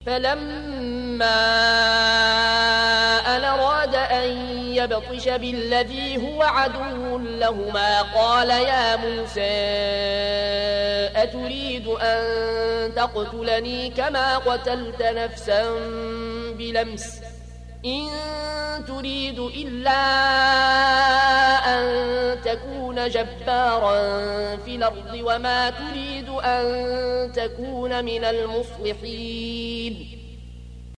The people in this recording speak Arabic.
فلما أن أراد أن يبطش بالذي هو عدو لهما قال يا موسى أتريد أن تقتلني كما قتلت نفسا بلمس إن تريد إلا أن تكون جبارا في الأرض وما تريد أن تكون من المصلحين